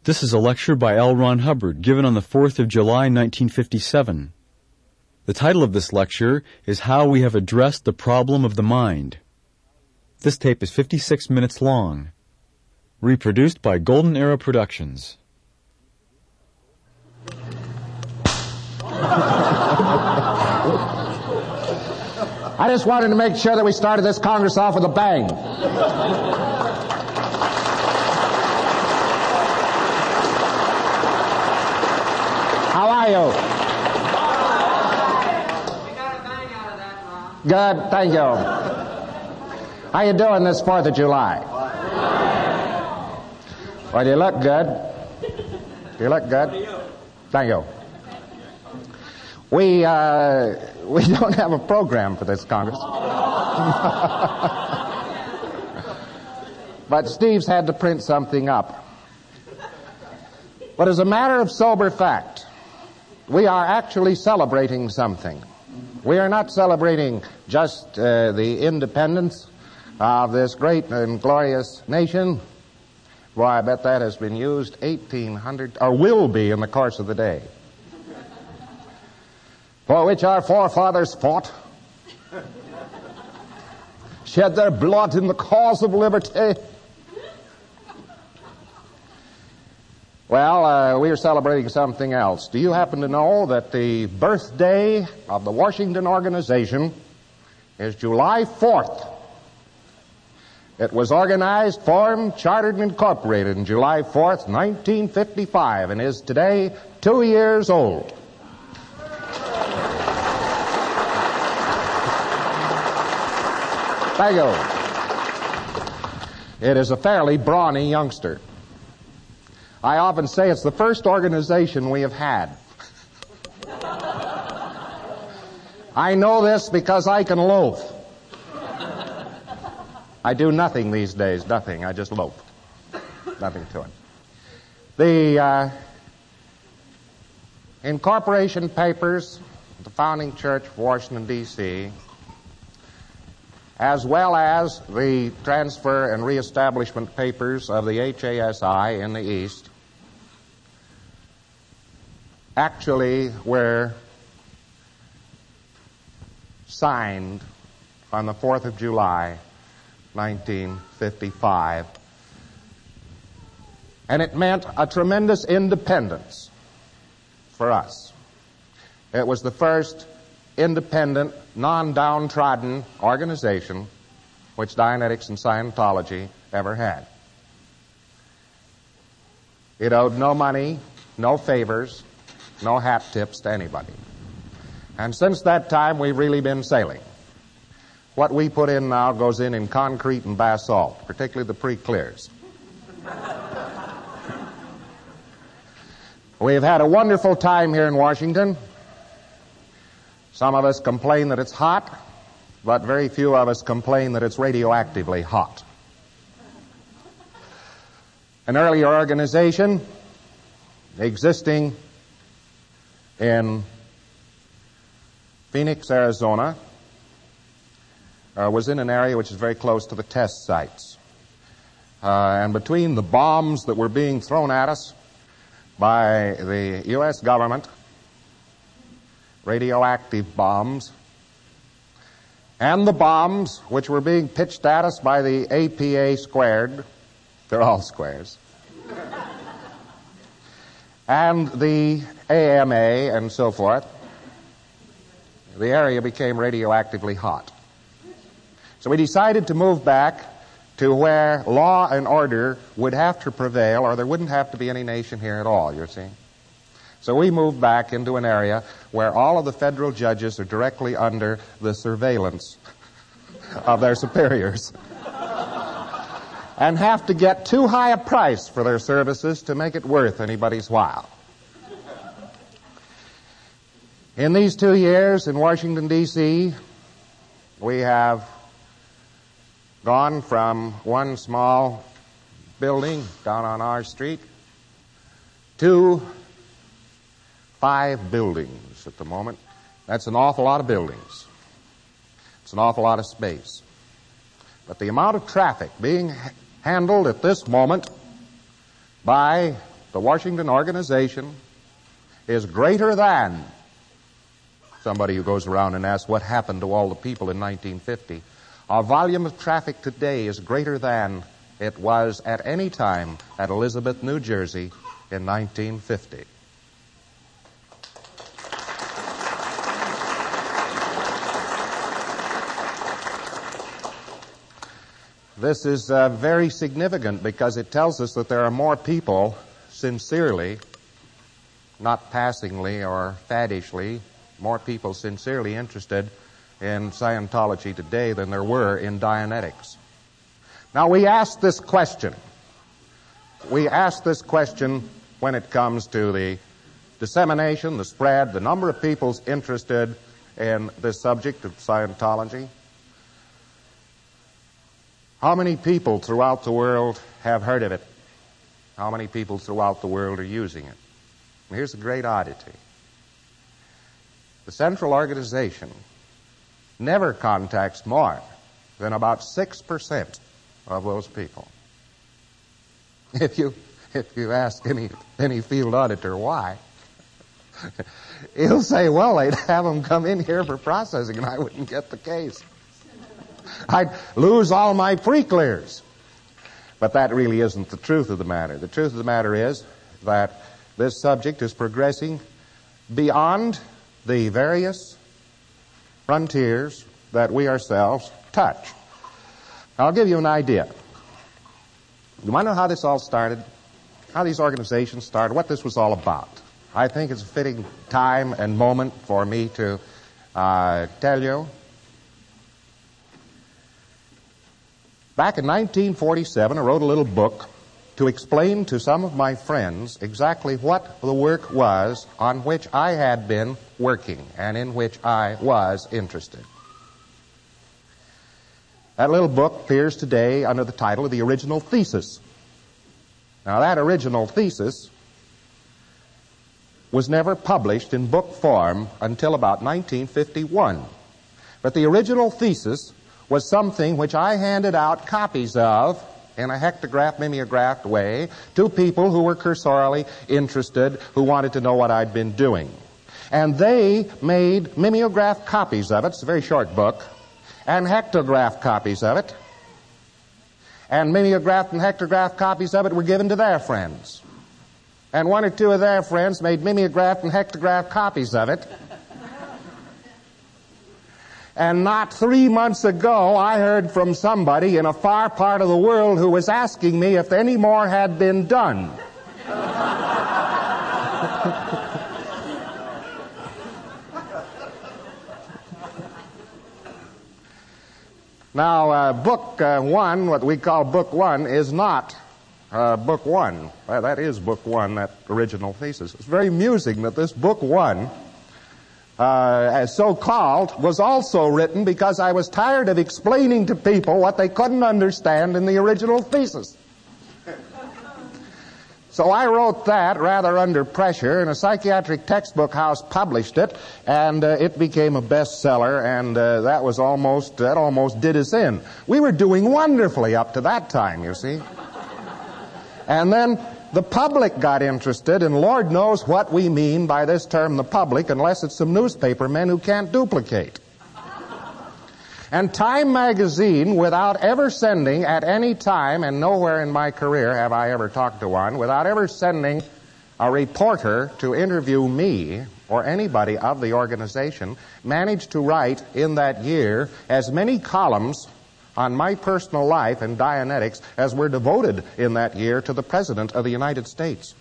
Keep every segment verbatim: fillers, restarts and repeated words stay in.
This is a lecture by L. Ron Hubbard, given on the fourth of July, nineteen fifty-seven. The title of this lecture is How We Have Addressed the Problem of the Mind. This tape is fifty-six minutes long. Reproduced by Golden Era Productions. I just wanted to make sure that we started this Congress off with a bang. How are you? We got a bang out of that, Ron. Good, thank you. How you doing this fourth of July? Well, you look good. You look good. Thank you. We, uh, we don't have a program for this Congress. But Steve's had to print something up. But as a matter of sober fact, we are actually celebrating something. We are not celebrating just uh, the independence of this great and glorious nation. Boy, I bet that has been used eighteen hundred, or will be in the course of the day. For which our forefathers fought, shed their blood in the cause of liberty. Well, uh, we are celebrating something else. Do you happen to know that the birthday of the Washington Organization is July fourth? It was organized, formed, chartered, and incorporated on July fourth, nineteen fifty-five, and is today two years old. Thank you. It is a fairly brawny youngster. I often say it's the first organization we have had. I know this because I can loaf. I do nothing these days, nothing. I just loaf. Nothing to it. The uh, incorporation papers of the founding church of Washington, D C, as well as the transfer and reestablishment papers of the H A S I in the East, actually were signed on the fourth of July, nineteen fifty-five. And it meant a tremendous independence for us. It was the first independent, non-downtrodden organization which Dianetics and Scientology ever had. It owed no money, no favors, no hat tips to anybody. And since that time, we've really been sailing. What we put in now goes in in concrete and basalt, particularly the pre-clears. We've had a wonderful time here in Washington. Some of us complain that it's hot, but very few of us complain that it's radioactively hot. An earlier organization existing in Phoenix, Arizona, uh, was in an area which is very close to the test sites. Uh, and between the bombs that were being thrown at us by the U S government, radioactive bombs, and the bombs which were being pitched at us by the A P A squared, they're all squares, and the A M A and so forth, the area became radioactively hot. So we decided to move back to where law and order would have to prevail, or there wouldn't have to be any nation here at all, you see. So we moved back into an area where all of the federal judges are directly under the surveillance of their superiors and have to get too high a price for their services to make it worth anybody's while. In these two years in Washington, D C, we have gone from one small building down on our street to five buildings at the moment. That's an awful lot of buildings. It's an awful lot of space. But the amount of traffic being handled at this moment by the Washington organization is greater than somebody who goes around and asks what happened to all the people in nineteen fifty. Our volume of traffic today is greater than it was at any time at Elizabeth, New Jersey in nineteen fifty. This is uh, very significant because it tells us that there are more people sincerely, not passingly or faddishly, more people sincerely interested in Scientology today than there were in Dianetics. Now, we ask this question. We ask this question when it comes to the dissemination, the spread, the number of people interested in this subject of Scientology. How many people throughout the world have heard of it? How many people throughout the world are using it? And here's a great oddity. The central organization never contacts more than about six percent of those people. If you if you ask any any field auditor why, he'll say, well, they'd have them come in here for processing and I wouldn't get the case. I'd lose all my pre-clears. But that really isn't the truth of the matter. The truth of the matter is that this subject is progressing beyond the various frontiers that we ourselves touch. I'll give you an idea. You want to know how this all started? How these organizations started? What this was all about? I think it's a fitting time and moment for me to uh, tell you. Back in nineteen forty-seven, I wrote a little book to explain to some of my friends exactly what the work was on which I had been working and in which I was interested. That little book appears today under the title of The Original Thesis. Now, that original thesis was never published in book form until about nineteen fifty-one. But the original thesis was something which I handed out copies of in a hectograph, mimeographed way to people who were cursorily interested, who wanted to know what I'd been doing. And they made mimeographed copies of it. It's a very short book. And hectographed copies of it. And mimeographed and hectographed copies of it were given to their friends. And one or two of their friends made mimeographed and hectographed copies of it. And not three months ago, I heard from somebody in a far part of the world who was asking me if any more had been done. Now, uh, book uh, one, what we call book one, is not uh, book one. Well, that is book one, that original thesis. It's very amusing that this book one, Uh, as so-called, was also written because I was tired of explaining to people what they couldn't understand in the original thesis. So I wrote that rather under pressure, and a psychiatric textbook house published it, and uh, it became a bestseller, and uh, that was almost, that almost did us in. We were doing wonderfully up to that time, you see. And then the public got interested, and Lord knows what we mean by this term, the public, unless it's some newspaper men who can't duplicate. And Time magazine, without ever sending at any time, and nowhere in my career have I ever talked to one, without ever sending a reporter to interview me or anybody of the organization, managed to write in that year as many columns on my personal life and Dianetics as were devoted in that year to the President of the United States.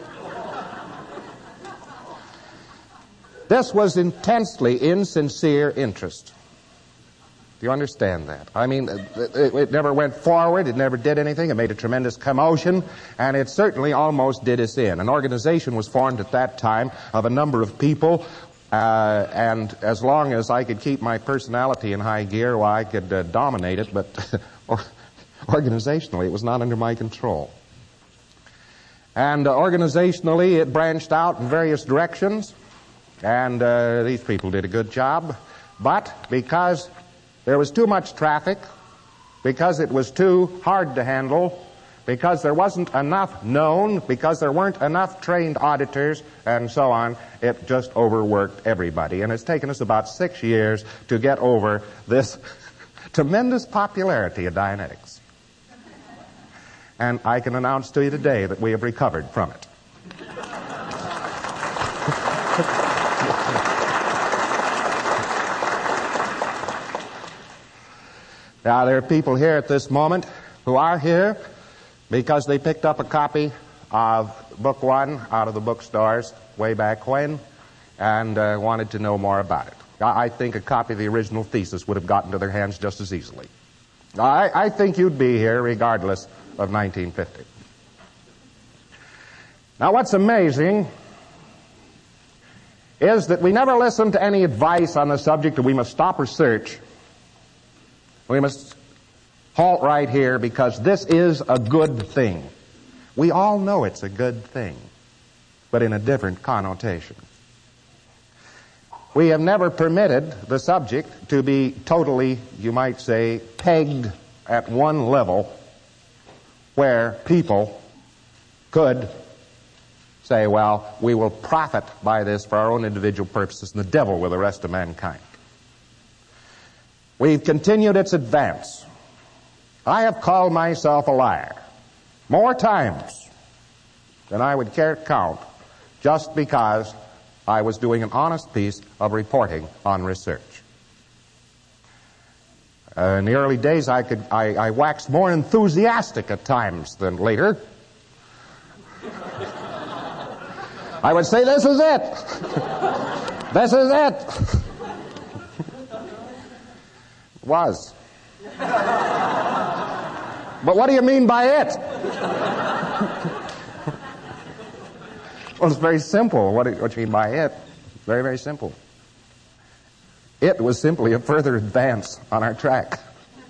This was intensely insincere interest. Do you understand that? I mean, it, it never went forward, it never did anything, it made a tremendous commotion, and it certainly almost did us in. An organization was formed at that time of a number of people, uh, and as long as I could keep my personality in high gear, well, I could uh, dominate it, but organizationally it was not under my control. And uh, organizationally it branched out in various directions, and uh, these people did a good job, but because there was too much traffic, because it was too hard to handle, because there wasn't enough known, because there weren't enough trained auditors, and so on. It just overworked everybody. And it's taken us about six years to get over this tremendous popularity of Dianetics. And I can announce to you today that we have recovered from it. Now, there are people here at this moment who are here because they picked up a copy of Book One out of the bookstores way back when and uh, wanted to know more about it. I think a copy of the original thesis would have gotten to their hands just as easily. I, I think you'd be here regardless of nineteen fifty. Now, what's amazing is that we never listened to any advice on the subject that we must stop research. We must halt right here because this is a good thing. We all know it's a good thing, but in a different connotation. We have never permitted the subject to be totally, you might say, pegged at one level where people could say, well, we will profit by this for our own individual purposes and the devil with the rest of mankind. We've continued its advance. I have called myself a liar more times than I would care to count just because I was doing an honest piece of reporting on research. Uh, in the early days, I could I, I waxed more enthusiastic at times than later. I would say, this is it. This is it. It was. But what do you mean by it? Well, it's very simple. What do, what do you mean by it? Very, very simple. It was simply a further advance on our track.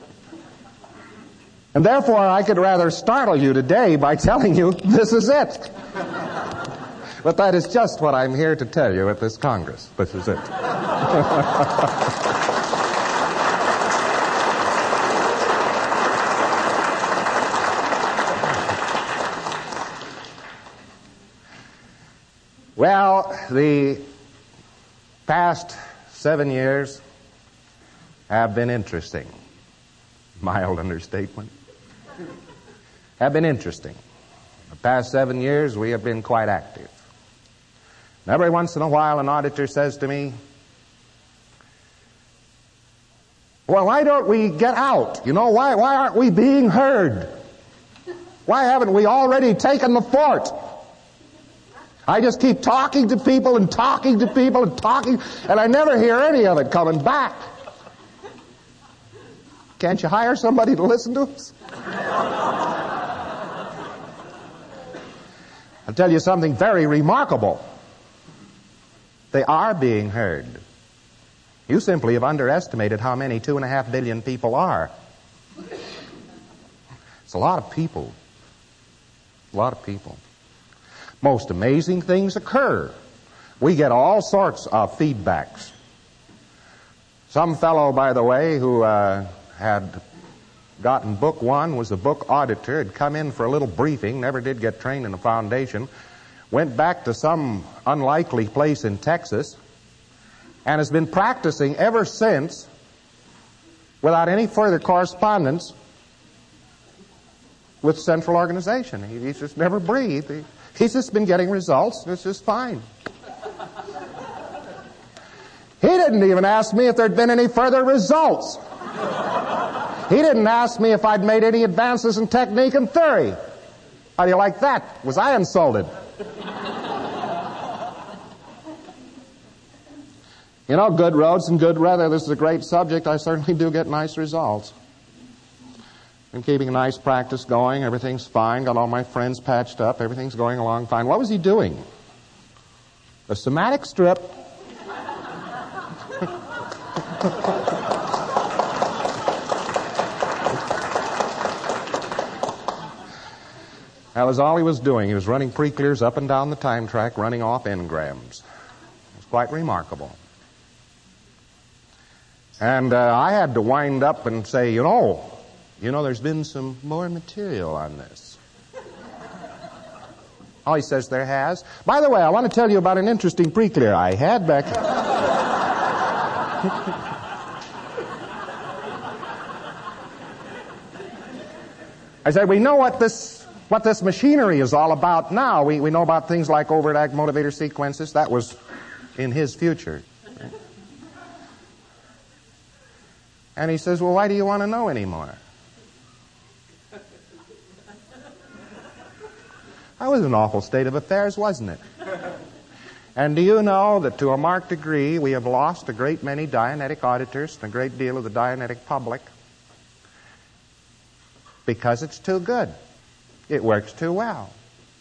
And therefore, I could rather startle you today by telling you this is it. But that is just what I'm here to tell you at this Congress. This is it. Well, the past seven years have been interesting. Mild understatement. Have been interesting. The past seven years we have been quite active. And every once in a while an auditor says to me, well, why don't we get out? You know, why, why aren't we being heard? Why haven't we already taken the fort? I just keep talking to people and talking to people and talking, and I never hear any of it coming back. Can't you hire somebody to listen to us? I'll tell you something very remarkable. They are being heard. You simply have underestimated how many two and a half billion people are. It's a lot of people. A lot of people. Most amazing things occur. We get all sorts of feedbacks. Some fellow, by the way, who uh, had gotten book one, was a book auditor, had come in for a little briefing, never did get trained in the foundation, went back to some unlikely place in Texas, and has been practicing ever since without any further correspondence with central organization. He, he's just never breathed. He, he's just been getting results, and it's just fine. He didn't even ask me if there'd been any further results. He didn't ask me if I'd made any advances in technique and theory. How do you like that? Was I insulted? You know, good roads and good weather, this is a great subject. I certainly do get nice results. Been keeping a nice practice going. Everything's fine. Got all my friends patched up. Everything's going along fine. What was he doing? A somatic strip. That was all he was doing. He was running pre-clears up and down the time track, running off engrams. It was quite remarkable. And uh, I had to wind up and say, you know, you know, there's been some more material on this. Oh, he says there has. By the way, I want to tell you about an interesting pre-clear I had back... I said, we know what this what this machinery is all about now. We, we know about things like overt act motivator sequences. That was in his future. And he says, well, why do you want to know anymore? That was an awful state of affairs, wasn't it? And do you know that to a marked degree we have lost a great many Dianetic auditors and a great deal of the Dianetic public because it's too good. It works too well.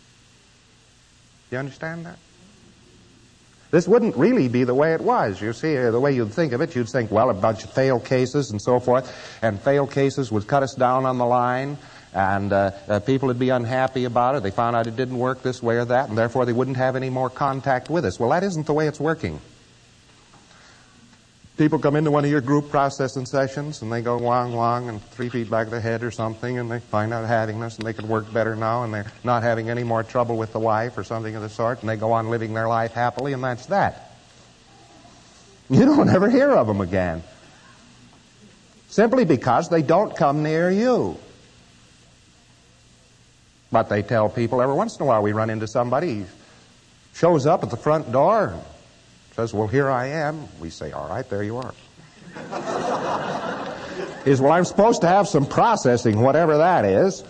Do you understand that? This wouldn't really be the way it was. You see, the way you'd think of it, you'd think, well, a bunch of failed cases and so forth, and failed cases would cut us down on the line, and uh, uh, people would be unhappy about it. They found out it didn't work this way or that, and therefore they wouldn't have any more contact with us. Well, that isn't the way it's working. People come into one of your group processing sessions, and they go wong, wong, and three feet back of the head or something, and they find out having this, and they can work better now, and they're not having any more trouble with the wife or something of the sort, and they go on living their life happily, and that's that. You don't ever hear of them again. Simply because they don't come near you. But they tell people every once in a while we run into somebody, he shows up at the front door, says, well, here I am. We say, all right, there you are. He says, well, I'm supposed to have some processing, whatever that is.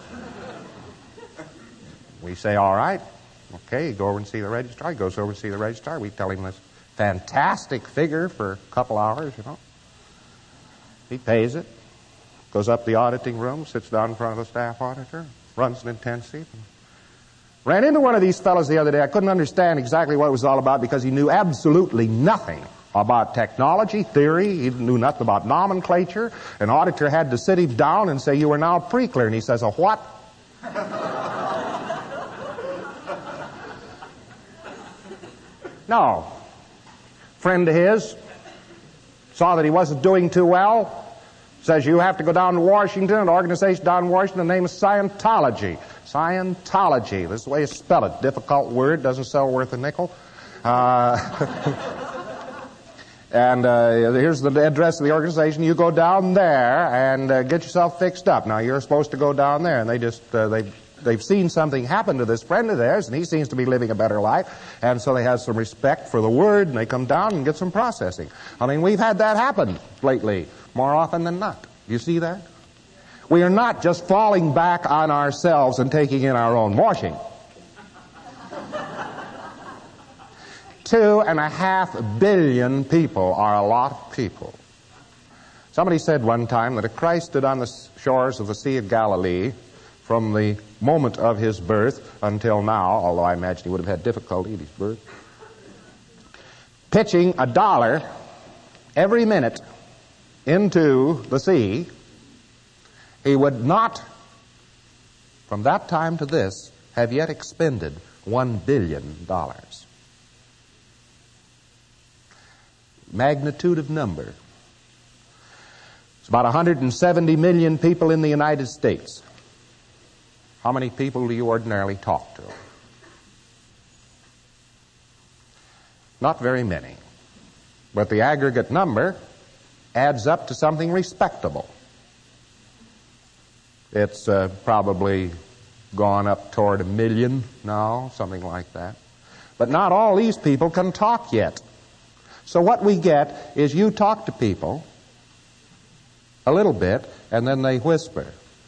We say, all right. Okay, you go over and see the registrar. He goes over and see the registrar. We tell him this fantastic figure for a couple hours, you know. He pays it, goes up the auditing room, sits down in front of the staff auditor, runs an intensive. Ran into one of these fellows the other day. I couldn't understand exactly what it was all about because he knew absolutely nothing about technology, theory. He knew nothing about nomenclature. An auditor had to sit him down and say, you are now pre-clear. And he says, a what? No. Friend of his saw that he wasn't doing too well. Says, you have to go down to Washington, an organization down in Washington, the name is Scientology. Scientology. This is the way you spell it. Difficult word, doesn't sell worth a nickel. Uh, and uh, here's the address of the organization. You go down there and uh, get yourself fixed up. Now, you're supposed to go down there, and they just, uh, they, they've seen something happen to this friend of theirs, and he seems to be living a better life, and so they have some respect for the word, and they come down and get some processing. I mean, we've had that happen lately, more often than not. You see that? We are not just falling back on ourselves and taking in our own washing. Two and a half billion people are a lot of people. Somebody said one time that if Christ stood on the shores of the Sea of Galilee from the moment of his birth until now, although I imagine he would have had difficulty at his birth, pitching a dollar every minute into the sea, he would not, from that time to this, have yet expended one billion dollars. Magnitude of number. It's about one hundred seventy million people in the United States. How many people do you ordinarily talk to? Not very many. But the aggregate number adds up to something respectable. It's uh, probably gone up toward a million now, something like that. But not all these people can talk yet. So what we get is you talk to people a little bit, and then they whisper.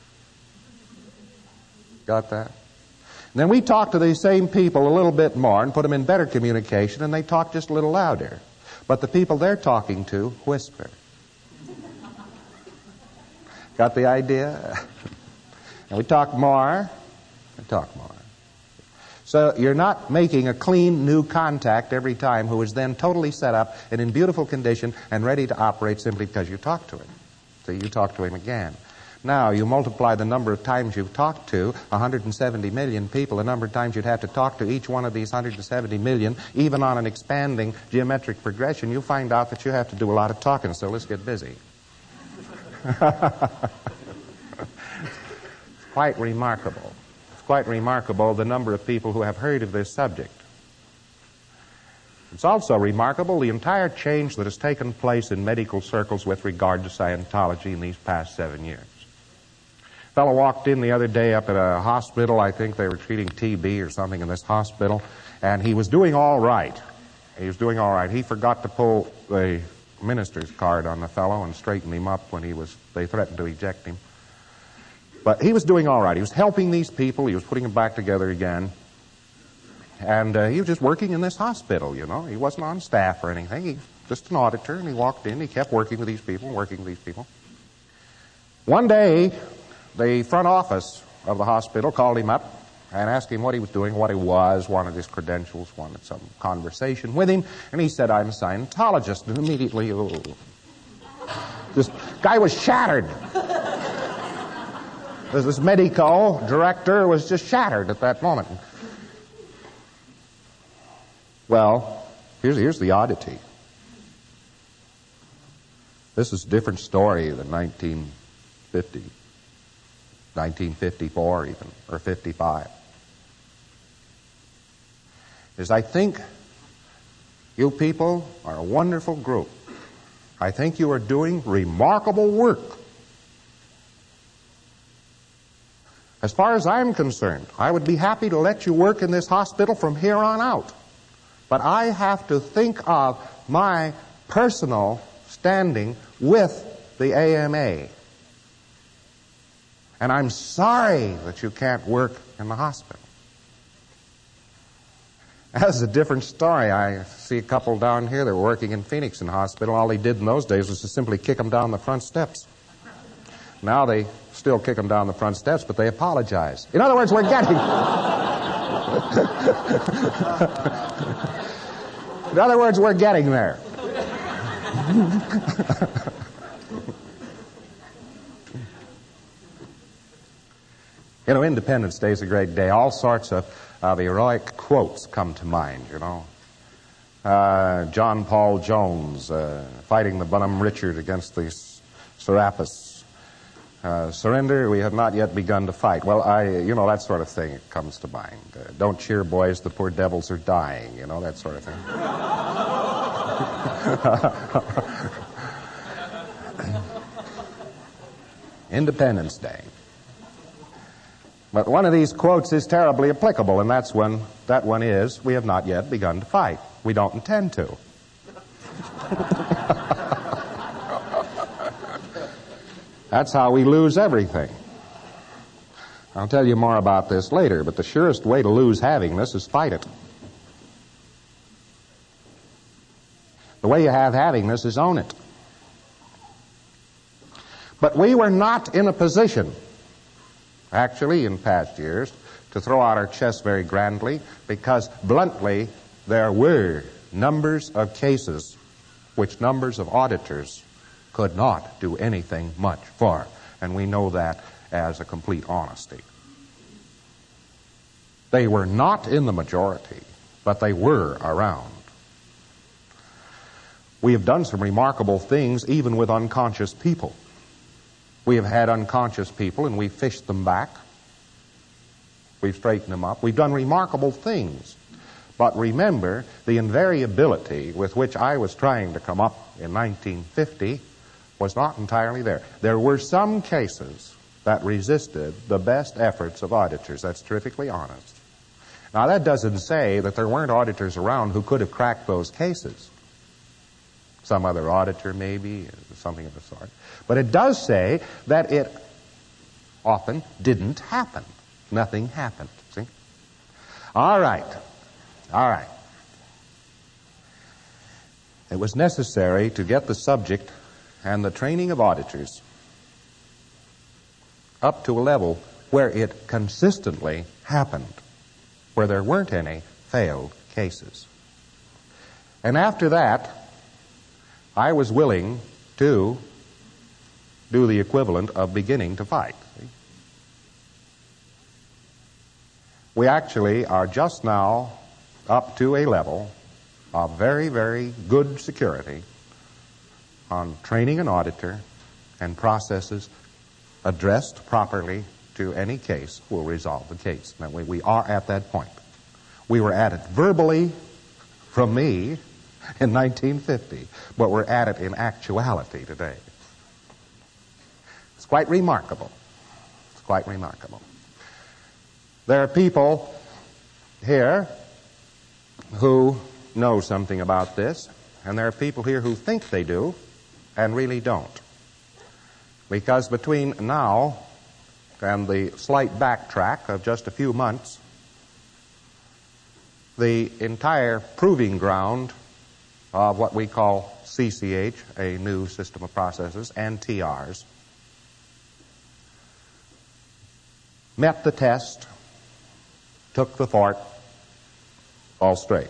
Got that? And then we talk to these same people a little bit more and put them in better communication, and they talk just a little louder. But the people they're talking to whisper. Got the idea? And we talk more and talk more. So you're not making a clean new contact every time who is then totally set up and in beautiful condition and ready to operate simply because you talk to him. So you talk to him again. Now you multiply the number of times you've talked to one hundred seventy million people, the number of times you'd have to talk to each one of these one hundred seventy million, even on an expanding geometric progression, you find out that you have to do a lot of talking. So let's get busy. Quite remarkable. It's quite remarkable the number of people who have heard of this subject. It's also remarkable the entire change that has taken place in medical circles with regard to Scientology in these past seven years. A fellow walked in the other day up at a hospital. I think they were treating T B or something in this hospital, and he was doing all right. He was doing all right. He forgot to pull the minister's card on the fellow and straighten him up when he was, they threatened to eject him. But he was doing all right. He was helping these people. He was putting them back together again. And uh, he was just working in this hospital, you know. He wasn't on staff or anything. He was just an auditor, and he walked in. He kept working with these people, working with these people. One day, the front office of the hospital called him up and asked him what he was doing, what he was, wanted his credentials, wanted some conversation with him. And he said, I'm a Scientologist. And immediately, oh, this guy was shattered. This medico director was just shattered at that moment. Well, here's, here's the oddity. This is a different story than nineteen fifty, nineteen fifty-four even, or fifty-five. Is I think you people are a wonderful group. I think you are doing remarkable work. As far as I'm concerned, I would be happy to let you work in this hospital from here on out. But I have to think of my personal standing with the A M A. And I'm sorry that you can't work in the hospital. That's a different story. I see a couple down here that were working in Phoenix in the hospital. All they did in those days was to simply kick them down the front steps. Now they still kick them down the front steps, but they apologize. In other words, we're getting... In other words, we're getting there. You know, Independence Day is a great day. All sorts of, of heroic quotes come to mind, you know. Uh, John Paul Jones uh, fighting the Bunham Richard against the Serapis. Uh, surrender, we have not yet begun to fight. Well, I, you know, that sort of thing comes to mind. Uh, don't cheer, boys, the poor devils are dying, you know, that sort of thing. Independence Day. But one of these quotes is terribly applicable, and that's one, that one is, we have not yet begun to fight. We don't intend to. That's how we lose everything. I'll tell you more about this later, but the surest way to lose having this is fight it. The way you have having this is own it. But we were not in a position, actually in past years, to throw out our chests very grandly, because bluntly, there were numbers of cases which numbers of auditors could not do anything much for. And we know that as a complete honesty. They were not in the majority, but they were around. We have done some remarkable things even with unconscious people. We have had unconscious people and we've fished them back. We've straightened them up. We've done remarkable things. But remember, the invariability with which I was trying to come up in nineteen fifty was not entirely there. There were some cases that resisted the best efforts of auditors. That's terrifically honest. Now, that doesn't say that there weren't auditors around who could have cracked those cases. Some other auditor, maybe, something of the sort. But it does say that it often didn't happen. Nothing happened, see? All right. All right. It was necessary to get the subject and the training of auditors up to a level where it consistently happened, where there weren't any failed cases. And after that, I was willing to do the equivalent of beginning to fight. We actually are just now up to a level of very, very good security on training an auditor and processes addressed properly to any case will resolve the case. Now, we, we are at that point. We were at it verbally from me in nineteen fifty, but we're at it in actuality today. It's quite remarkable. It's quite remarkable. There are people here who know something about this, and there are people here who think they do and really don't. Because between now and the slight backtrack of just a few months, the entire proving ground of what we call C C H, a new system of processes, and T Rs, met the test, took the fort, all straight.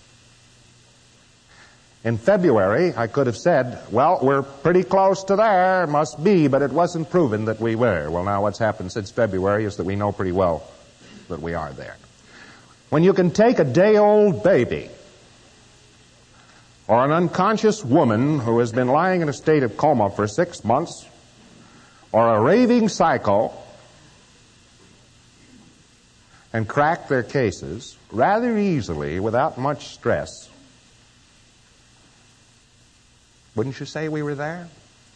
In February, I could have said, well, we're pretty close to there, must be, but it wasn't proven that we were. Well, now what's happened since February is that we know pretty well that we are there. When you can take a day-old baby or an unconscious woman who has been lying in a state of coma for six months or a raving psycho and crack their cases rather easily without much stress, wouldn't you say we were there?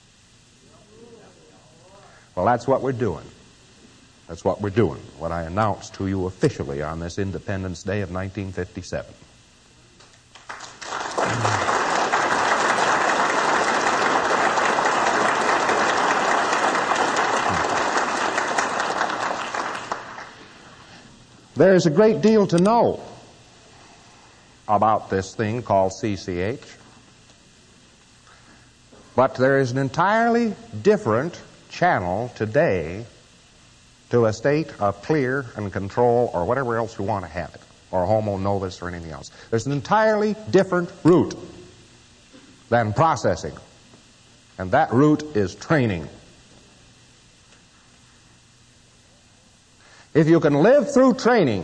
Well, that's what we're doing. That's what we're doing, what I announced to you officially on this Independence Day of nineteen fifty-seven. There is a great deal to know about this thing called C C H. But there is an entirely different channel today to a state of clear and control or whatever else you want to have it, or homo novus or anything else. There's an entirely different route than processing, and that route is training. If you can live through training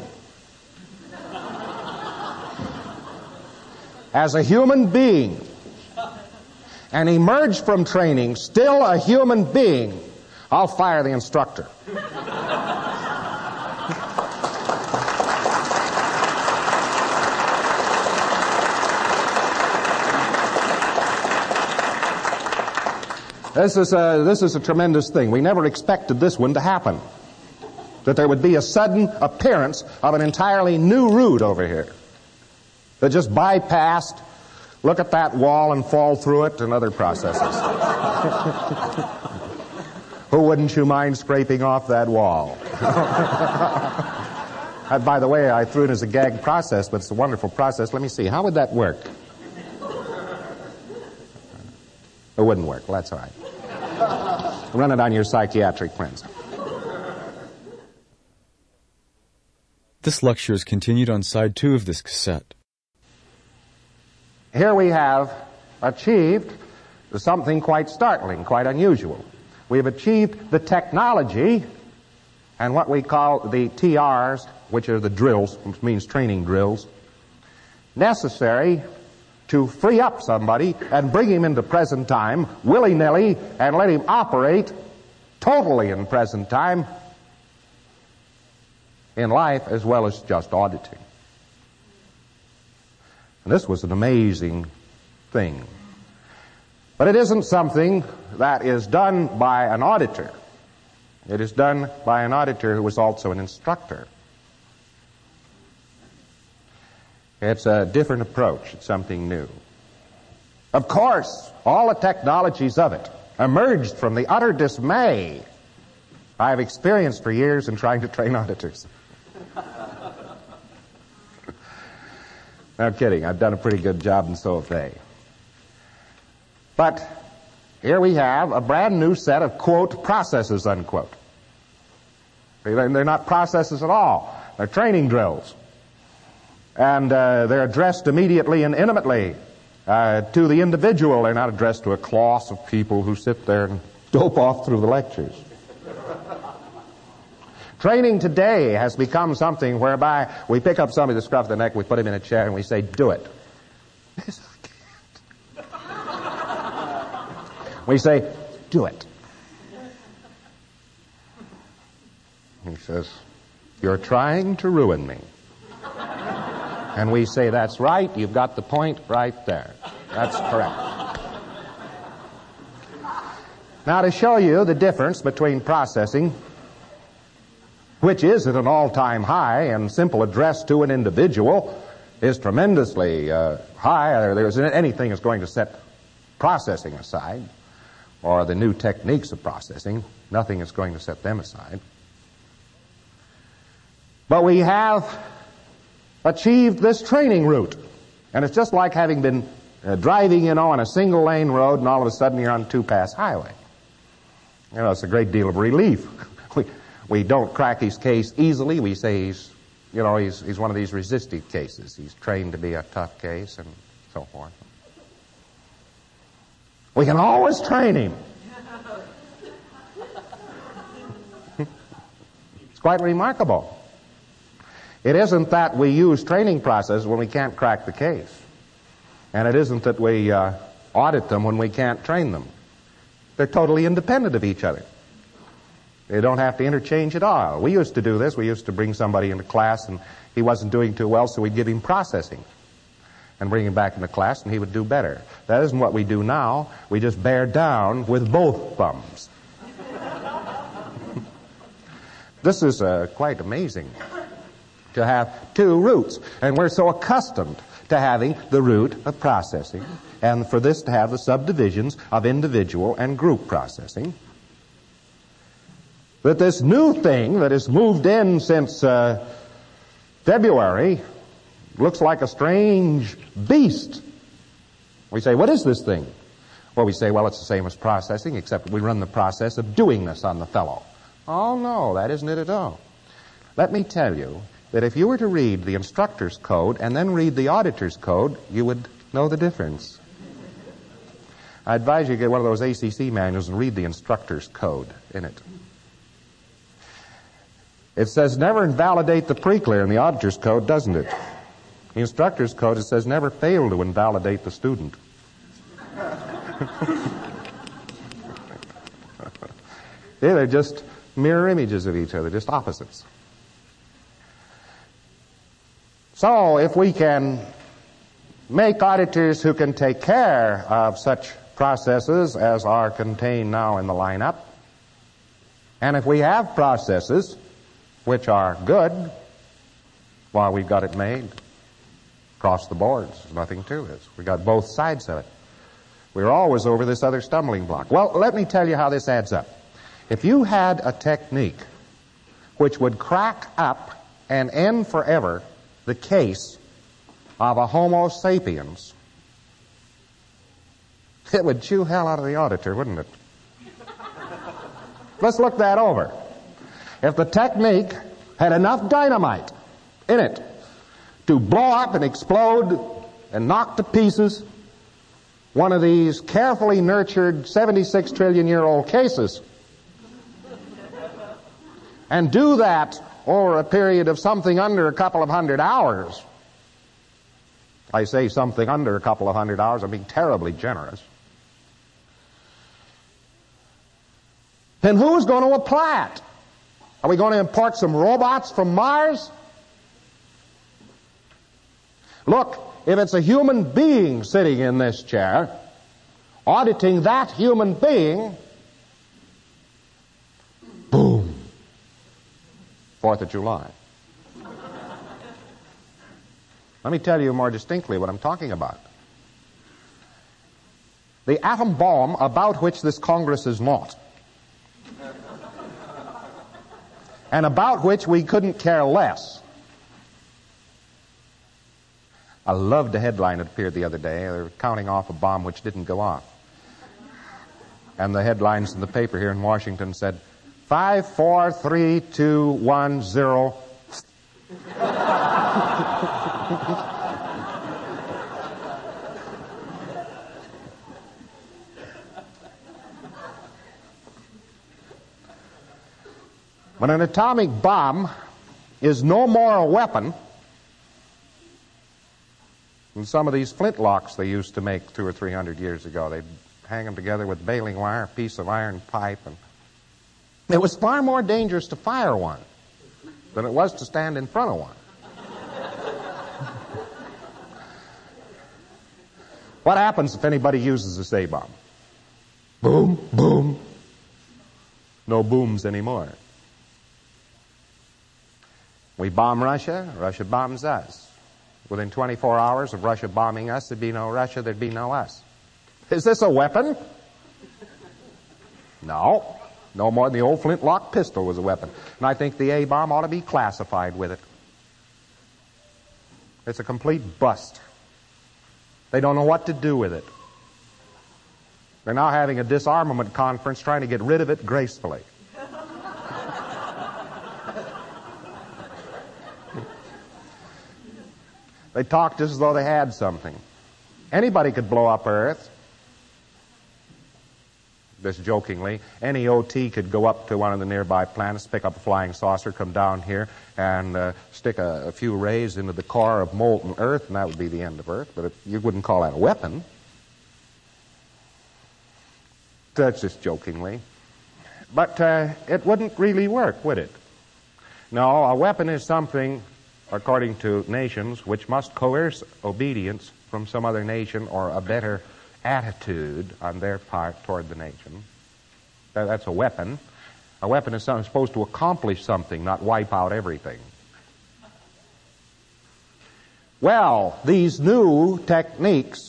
as a human being and emerge from training still a human being, I'll fire the instructor. This is a, this is a tremendous thing. We never expected this one to happen. That there would be a sudden appearance of an entirely new route over here that just bypassed, look at that wall and fall through it, and other processes. Who wouldn't you mind scraping off that wall? uh, by the way, I threw it as a gag process, but it's a wonderful process. Let me see. How would that work? It wouldn't work. Well, that's all right. Run it on your psychiatric friends. This lecture is continued on side two of this cassette. Here we have achieved something quite startling, quite unusual. We've achieved the technology and what we call the T Rs, which are the drills, which means training drills, necessary to free up somebody and bring him into present time willy-nilly and let him operate totally in present time in life as well as just auditing. And this was an amazing thing. But it isn't something that is done by an auditor. It is done by an auditor who is also an instructor. It's a different approach. It's something new. Of course, all the technologies of it emerged from the utter dismay I've experienced for years in trying to train auditors. No kidding. I've done a pretty good job, and so have they. But here we have a brand new set of, quote, processes, unquote. They're not processes at all. They're training drills. And uh, they're addressed immediately and intimately uh, to the individual. They're not addressed to a class of people who sit there and dope off through the lectures. Training today has become something whereby we pick up somebody, the scruff of the neck, we put him in a chair, and we say, do it. Yes, I can't. We say, do it. He says, "You're trying to ruin me." And we say, "That's right, you've got the point right there. That's correct." Now, to show you the difference between processing, which is at an all-time high and simple address to an individual, is tremendously uh, high. There isn't anything that's going to set processing aside, or the new techniques of processing. Nothing is going to set them aside. But we have achieved this training route. And it's just like having been uh, driving, you know, on a single-lane road, and all of a sudden you're on a two-pass highway. You know, it's a great deal of relief. we, we don't crack his case easily. We say he's, you know, he's, he's one of these resistive cases. He's trained to be a tough case and so forth. We can always train him. It's quite remarkable. It isn't that we use training processes when we can't crack the case. And it isn't that we uh, audit them when we can't train them. They're totally independent of each other. They don't have to interchange at all. We used to do this. We used to bring somebody into class and he wasn't doing too well, so we'd give him processing and bring him back into class and he would do better. That isn't what we do now. We just bear down with both thumbs. This is uh, quite amazing to have two routes. And we're so accustomed to having the route of processing, and for this to have the subdivisions of individual and group processing, that this new thing that has moved in since uh, February looks like a strange beast. We say, "What is this thing?" Well, we say, "Well, it's the same as processing, except we run the process of doing this on the fellow." Oh, no, that isn't it at all. Let me tell you that if you were to read the instructor's code and then read the auditor's code, you would know the difference. I advise you to get one of those A C C manuals and read the instructor's code in it. It says never invalidate the pre-clear in the auditor's code, doesn't it? The instructor's code, it says never fail to invalidate the student. Yeah, they're just mirror images of each other, just opposites. So if we can make auditors who can take care of such processes as are contained now in the lineup, and if we have processes which are good, well, we've got it made across the boards. There's nothing to this. We got both sides of it. We're always over this other stumbling block. Well, let me tell you how this adds up. If you had a technique which would crack up and end forever the case of a Homo sapiens, it would chew hell out of the auditor, wouldn't it? Let's look that over. If the technique had enough dynamite in it to blow up and explode and knock to pieces one of these carefully nurtured seventy-six trillion year old cases, and do that over a period of something under a couple of hundred hours. I say something under a couple of hundred hours, I'm being terribly generous. Then who's going to apply it? Are we going to import some robots from Mars? Look, if it's a human being sitting in this chair, auditing that human being, boom. Fourth of July. Let me tell you more distinctly what I'm talking about. The atom bomb about which this Congress is not, and about which we couldn't care less. I loved the headline that appeared the other day. They were counting off a bomb which didn't go off. And the headlines in the paper here in Washington said, Five, four, three, two, one, zero. When an atomic bomb is no more a weapon than some of these flintlocks they used to make two or three hundred years ago. They'd hang them together with baling wire, a piece of iron pipe, and it was far more dangerous to fire one than it was to stand in front of one. What happens if anybody uses this A-bomb? Boom, boom. No booms anymore. We bomb Russia, Russia bombs us. Within twenty-four hours of Russia bombing us, there'd be no Russia, there'd be no us. Is this a weapon? No. No more than the old flintlock pistol was a weapon. And I think the A-bomb ought to be classified with it. It's a complete bust. They don't know what to do with it. They're now having a disarmament conference trying to get rid of it gracefully. They talk just as though they had something. Anybody could blow up Earth. Just jokingly, any O T could go up to one of the nearby planets, pick up a flying saucer, come down here, and uh, stick a, a few rays into the core of molten Earth, and that would be the end of Earth. But it, you wouldn't call that a weapon. That's just jokingly. But uh, it wouldn't really work, would it? No, a weapon is something, according to nations, which must coerce obedience from some other nation or a better attitude on their part toward the nation. That, that's a weapon. A weapon is something supposed to accomplish something, not wipe out everything. Well, these new techniques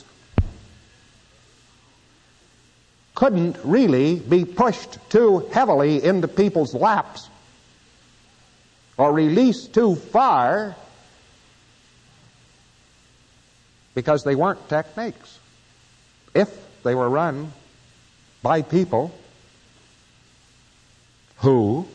couldn't really be pushed too heavily into people's laps or released too far because they weren't techniques. If they were run by people who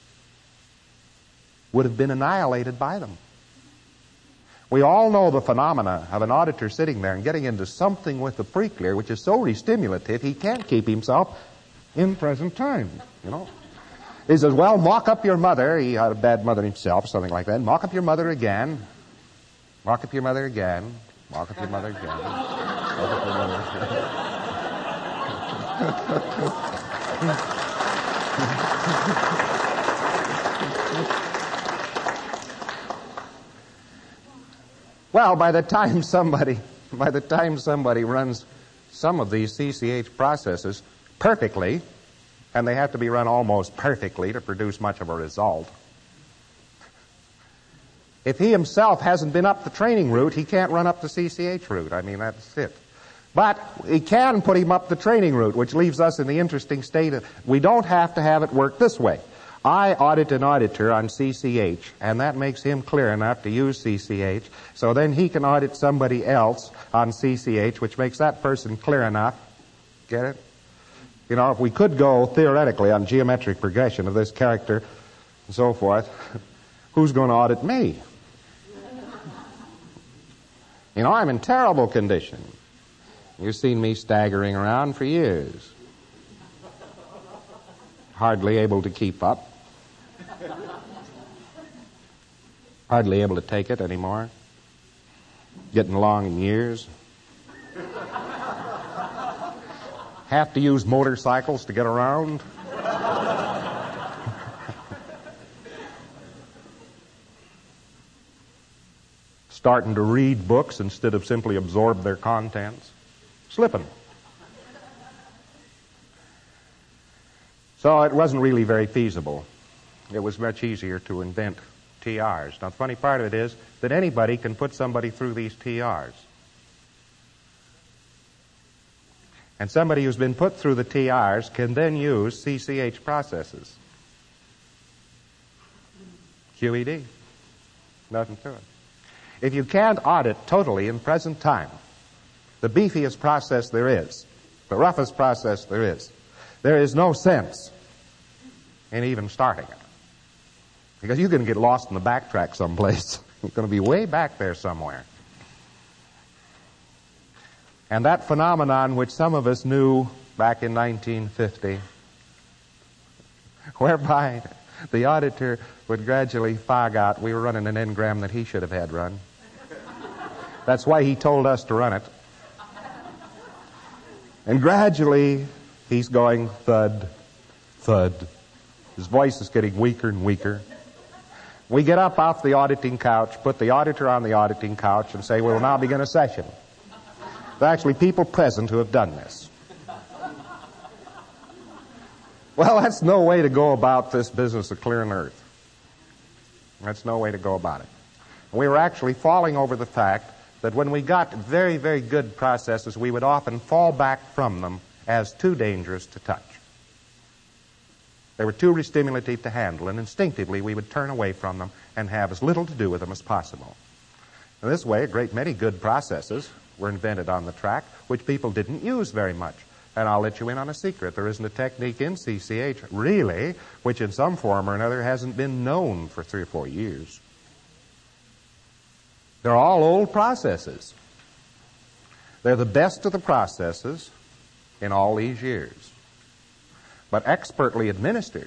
would have been annihilated by them. We all know the phenomena of an auditor sitting there and getting into something with the pre-clear which is so restimulative he can't keep himself in present time, you know. He says, well, mock up your mother. He had a bad mother himself, something like that. Mock up your mother again. Mock up your mother again. Mock up your mother again. Mock up your mother again. Well, by the time somebody, by the time somebody runs some of these C C H processes perfectly, and they have to be run almost perfectly to produce much of a result, if he himself hasn't been up the training route, he can't run up the C C H route. I mean, that's it. But he can put him up the training route, which leaves us in the interesting state of we don't have to have it work this way. I audit an auditor on C C H, and that makes him clear enough to use C C H, so then he can audit somebody else on C C H, which makes that person clear enough. Get it? You know, if we could go theoretically on geometric progression of this character and so forth, who's going to audit me? You know, I'm in terrible condition. You've seen me staggering around for years. Hardly able to keep up. Hardly able to take it anymore. Getting along in years. Have to use motorcycles to get around. Starting to read books instead of simply absorb their contents. Slipping. So it wasn't really very feasible. It was much easier to invent T Rs. Now, the funny part of it is that anybody can put somebody through these T Rs. And somebody who's been put through the T Rs can then use C C H processes. Q E D. Nothing to it. If you can't audit totally in present time, the beefiest process there is, the roughest process there is, there is no sense in even starting it. Because you're going to get lost in the backtrack someplace. You're going to be way back there somewhere. And that phenomenon which some of us knew back in nineteen fifty, whereby the auditor would gradually fog out, we were running an engram that he should have had run. That's why he told us to run it. And gradually, he's going thud, thud. His voice is getting weaker and weaker. We get up off the auditing couch, put the auditor on the auditing couch, and say, we will now begin a session. There are actually people present who have done this. Well, that's no way to go about this business of clearing the earth. That's no way to go about it. We were actually falling over the fact that when we got very, very good processes, we would often fall back from them as too dangerous to touch. They were too restimulative to handle, and instinctively we would turn away from them and have as little to do with them as possible. In this way, a great many good processes were invented on the track, which people didn't use very much. And I'll let you in on a secret. There isn't a technique in C C H, really, which in some form or another hasn't been known for three or four years. They're all old processes. They're the best of the processes in all these years. But expertly administered,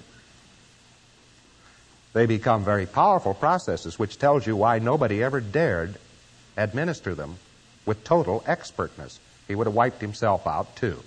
they become very powerful processes, which tells you why nobody ever dared administer them with total expertness. He would have wiped himself out, too.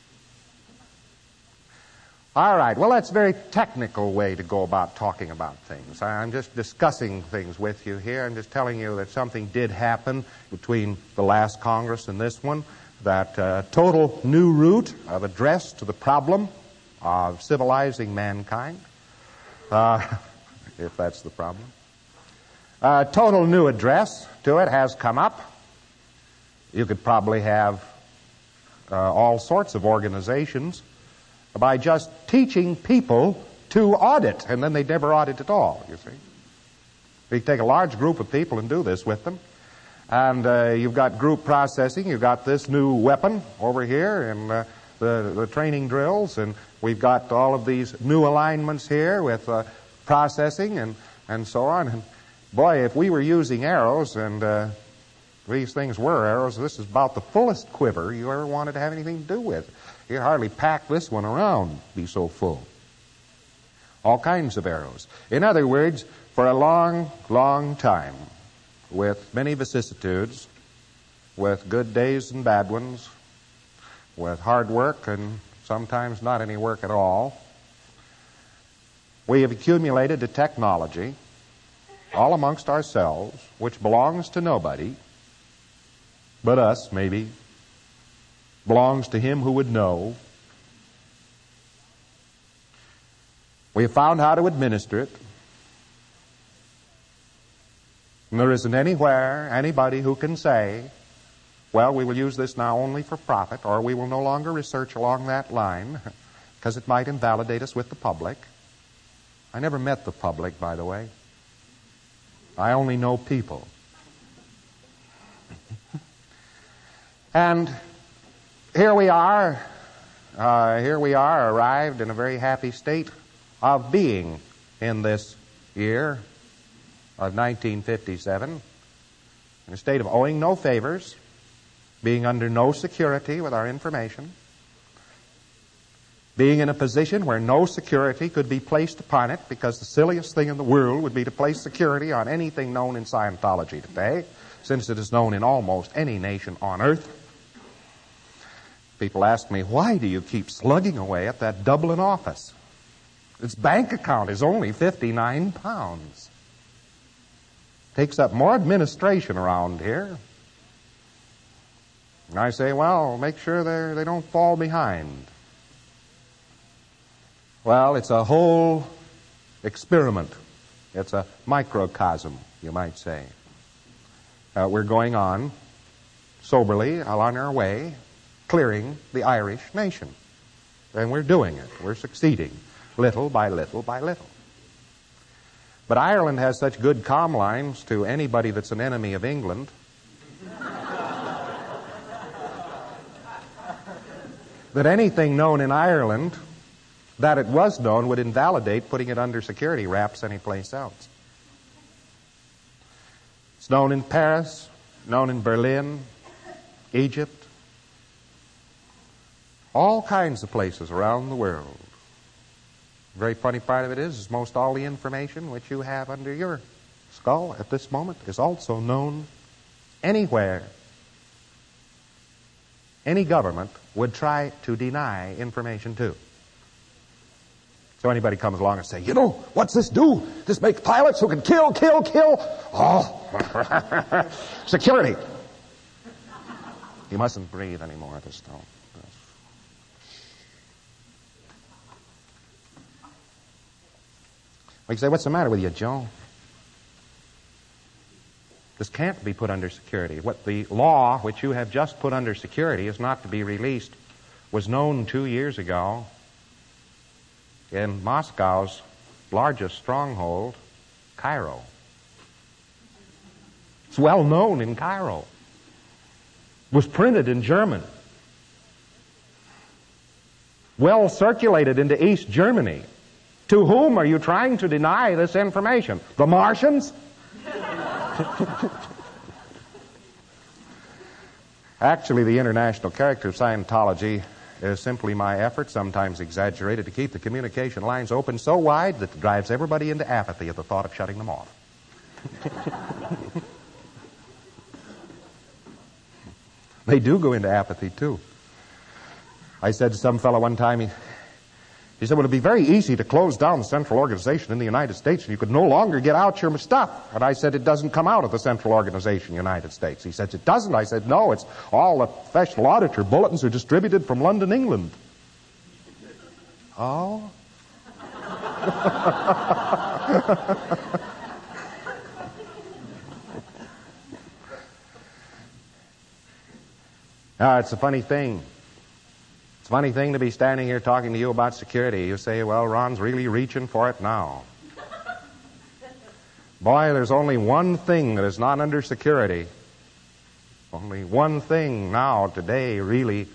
All right, well, that's a very technical way to go about talking about things. I'm just discussing things with you here. I'm just telling you that something did happen between the last Congress and this one, that uh, total new route of address to the problem of civilizing mankind, uh, if that's the problem. Uh, total new address to it has come up. You could probably have uh, all sorts of organizations by just teaching people to audit, and then they never audit at all, you see. You take a large group of people and do this with them, and uh, you've got group processing, you've got this new weapon over here, and uh, the, the training drills, and we've got all of these new alignments here with uh, processing and, and so on. And boy, if we were using arrows, and uh, these things were arrows, this is about the fullest quiver you ever wanted to have anything to do with. You hardly pack this one around, be so full. All kinds of arrows. In other words, for a long, long time, with many vicissitudes, with good days and bad ones, with hard work and sometimes not any work at all, we have accumulated a technology all amongst ourselves which belongs to nobody but us, maybe. Belongs to him who would know. We have found how to administer it. And there isn't anywhere anybody who can say, well, we will use this now only for profit, or we will no longer research along that line because it might invalidate us with the public. I never met the public, by the way. I only know people. And here we are, uh, here we are, arrived in a very happy state of being in this year of nineteen fifty-seven, in a state of owing no favors, being under no security with our information, being in a position where no security could be placed upon it, because the silliest thing in the world would be to place security on anything known in Scientology today, since it is known in almost any nation on earth. People ask me, why do you keep slugging away at that Dublin office? Its bank account is only fifty-nine pounds. Takes up more administration around here. And I say, well, make sure they they don't fall behind. Well, it's a whole experiment. It's a microcosm, you might say. Uh, we're going on soberly on our way, clearing the Irish nation. And we're doing it. We're succeeding, little by little by little. But Ireland has such good comm lines to anybody that's an enemy of England that anything known in Ireland that it was known would invalidate putting it under security wraps anyplace else. It's known in Paris, known in Berlin, Egypt, all kinds of places around the world. The very funny part of it is, is most all the information which you have under your skull at this moment is also known anywhere. Any government would try to deny information to. It's So anybody comes along and say, you know, what's this do? This makes pilots who can kill, kill, kill. Oh, security. You mustn't breathe anymore, this don't. We say, what's the matter with you, Joe? This can't be put under security. What the law which you have just put under security is not to be released was known two years ago in Moscow's largest stronghold, Cairo. It's well known in Cairo. It was printed in German. Well circulated into East Germany. To whom are you trying to deny this information? The Martians? Actually, the international character of Scientology is simply my effort, sometimes exaggerated, to keep the communication lines open so wide that it drives everybody into apathy at the thought of shutting them off. They do go into apathy, too. I said to some fellow one time, he, he said, well, it'd be very easy to close down the central organization in the United States and you could no longer get out your stuff. And I said, it doesn't come out of the central organization, United States. He says, it doesn't. I said, no, it's all the professional auditor bulletins are distributed from London, England. Oh? Now, it's a funny thing. It's a funny thing to be standing here talking to you about security. You say, well, Ron's really reaching for it now. Boy, there's only one thing that is not under security. Only one thing now, today, really,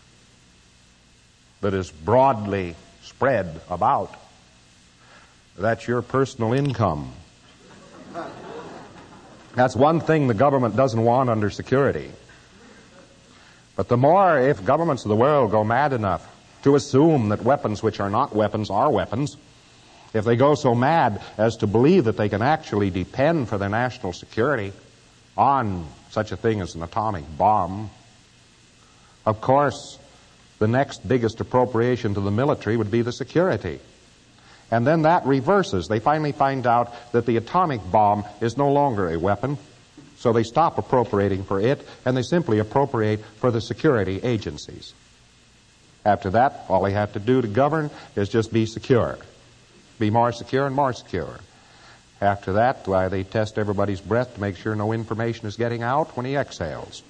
that is broadly spread about. That's your personal income. That's one thing the government doesn't want under security. But the more, if governments of the world go mad enough to assume that weapons which are not weapons are weapons, if they go so mad as to believe that they can actually depend for their national security on such a thing as an atomic bomb, of course, the next biggest appropriation to the military would be the security. And then that reverses. They finally find out that the atomic bomb is no longer a weapon. So they stop appropriating for it, and they simply appropriate for the security agencies. After that, all they have to do to govern is just be secure. Be more secure and more secure. After that, why, they test everybody's breath to make sure no information is getting out when he exhales.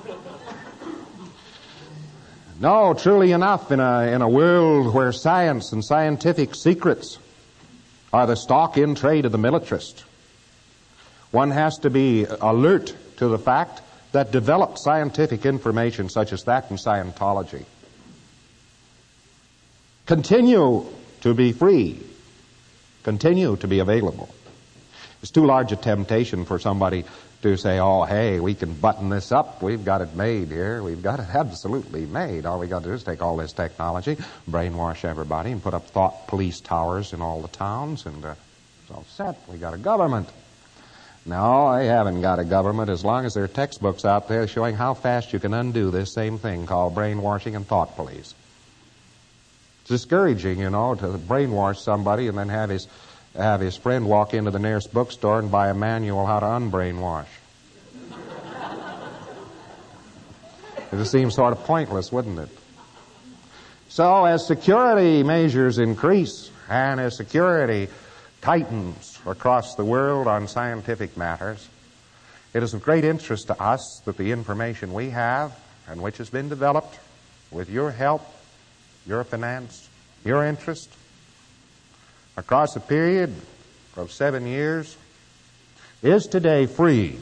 No, truly enough, in a, in a world where science and scientific secrets are the stock in trade of the militarist, one has to be alert to the fact that developed scientific information such as that in Scientology continue to be free, continue to be available. It's too large a temptation for somebody to say, oh, hey, we can button this up. We've got it made here. We've got it absolutely made. All we got to do is take all this technology, brainwash everybody, and put up thought police towers in all the towns, and uh, it's all set. We got a government. No, I haven't got a government as long as there are textbooks out there showing how fast you can undo this same thing called brainwashing and thought police. It's discouraging, you know, to brainwash somebody and then have his have his friend walk into the nearest bookstore and buy a manual how to unbrainwash. It just seems sort of pointless, wouldn't it? So as security measures increase and as security tightens across the world on scientific matters, it is of great interest to us that the information we have and which has been developed with your help, your finance, your interest, across a period of seven years, is today free.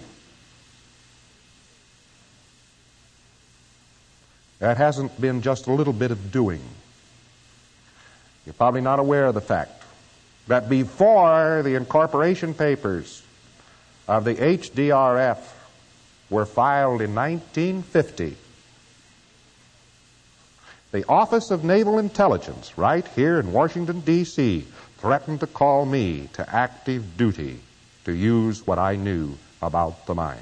That hasn't been just a little bit of doing. You're probably not aware of the fact that before the incorporation papers of the H D R F were filed in nineteen fifty, the Office of Naval Intelligence, right here in Washington, D C, threatened to call me to active duty to use what I knew about the mind.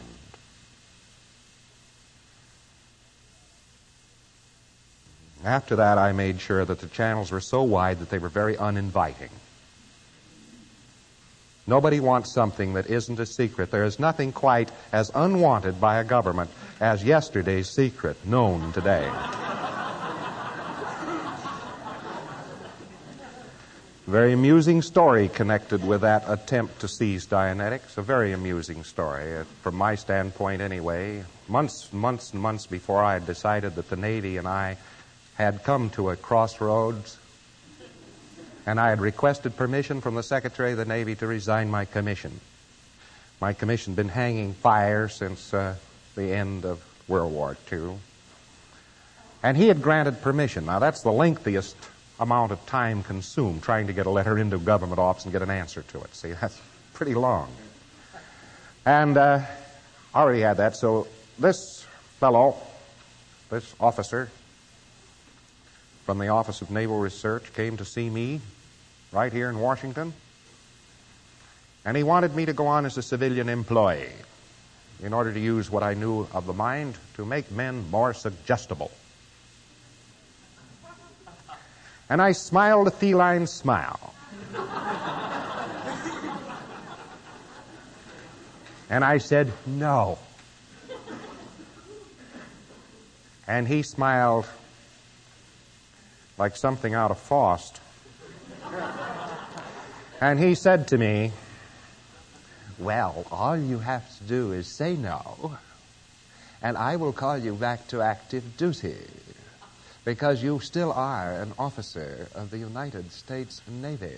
After that, I made sure that the channels were so wide that they were very uninviting. Nobody wants something that isn't a secret. There is nothing quite as unwanted by a government as yesterday's secret known today. Very amusing story connected with that attempt to seize Dianetics. A very amusing story, uh, from my standpoint anyway. Months, months and months before I had decided that the Navy and I had come to a crossroads, and I had requested permission from the Secretary of the Navy to resign my commission. My commission had been hanging fire since uh, the end of World War Two. And he had granted permission. Now, that's the lengthiest amount of time consumed trying to get a letter into a government office and get an answer to it. See, that's pretty long. And uh, I already had that. So this fellow, this officer from the Office of Naval Research came to see me right here in Washington. And he wanted me to go on as a civilian employee in order to use what I knew of the mind to make men more suggestible. And I smiled a feline smile. And I said, no. And he smiled like something out of Faust. And he said to me, well, all you have to do is say no, and I will call you back to active duty, because you still are an officer of the United States Navy.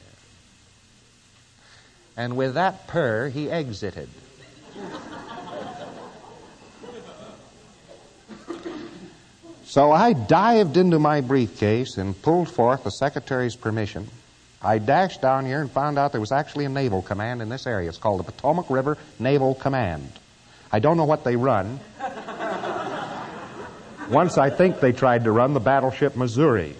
And with that purr, he exited. So I dived into my briefcase and pulled forth the Secretary's permission. I dashed down here and found out there was actually a naval command in this area. It's called the Potomac River Naval Command. I don't know what they run. Once I think they tried to run the battleship Missouri.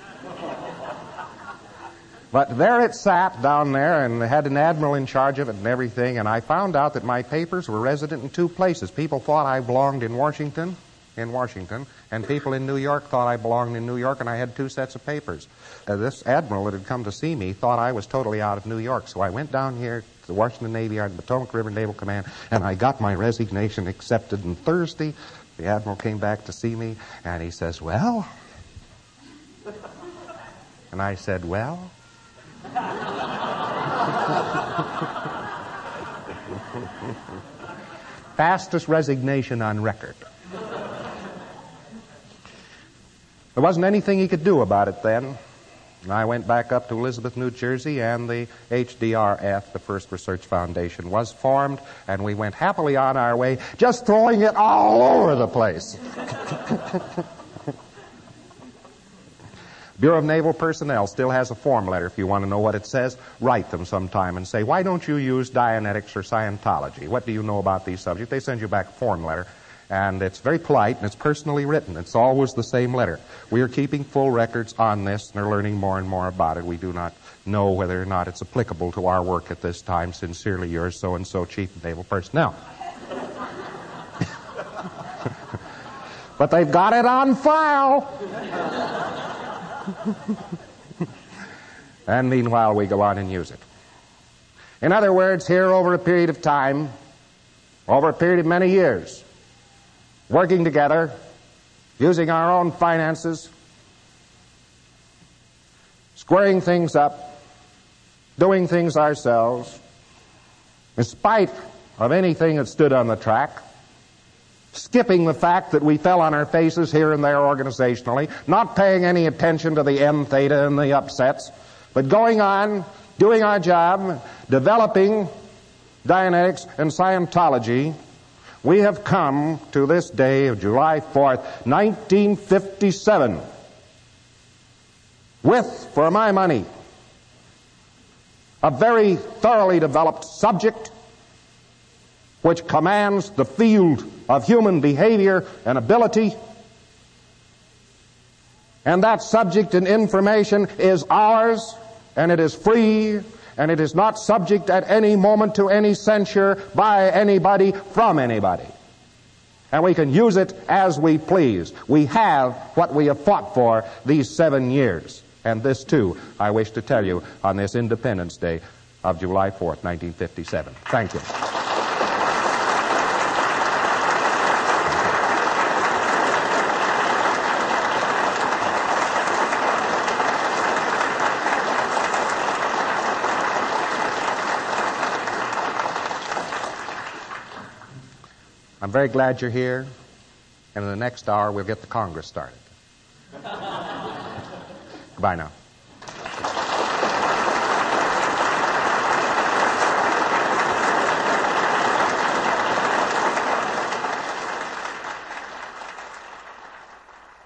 But there it sat down there, and they had an admiral in charge of it and everything, and I found out that my papers were resident in two places. People thought I belonged in Washington, in Washington, and people in New York thought I belonged in New York, and I had two sets of papers. Uh, this admiral that had come to see me thought I was totally out of New York, so I went down here to the Washington Navy Yard, the Potomac River Naval Command, and I got my resignation accepted. And Thursday, the admiral came back to see me, and he says, well? And I said, well? Fastest resignation on record. There wasn't anything he could do about it then. I went back up to Elizabeth, New Jersey, and the H D R F, the First Research Foundation, was formed, and we went happily on our way, just throwing it all over the place. Bureau of Naval Personnel still has a form letter. If you want to know what it says, write them sometime and say, why don't you use Dianetics or Scientology? What do you know about these subjects? They send you back a form letter. And it's very polite, and it's personally written. It's always the same letter. We are keeping full records on this, and they're learning more and more about it. We do not know whether or not it's applicable to our work at this time. Sincerely yours, so-and-so, Chief of Naval Personnel. But they've got it on file. And meanwhile, we go on and use it. In other words, here over a period of time, over a period of many years, working together, using our own finances, squaring things up, doing things ourselves, in spite of anything that stood on the track, skipping the fact that we fell on our faces here and there organizationally, not paying any attention to the M theta and the upsets, but going on, doing our job, developing Dianetics and Scientology. We have come to this day of July fourth, nineteen fifty-seven, with, for my money, a very thoroughly developed subject which commands the field of human behavior and ability. And that subject and information is ours, and it is free, and it is not subject at any moment to any censure by anybody from anybody. And we can use it as we please. We have what we have fought for these seven years. And this, too, I wish to tell you on this Independence Day of July fourth, nineteen fifty-seven. Thank you. I'm very glad you're here, and in the next hour we'll get the Congress started. Goodbye now.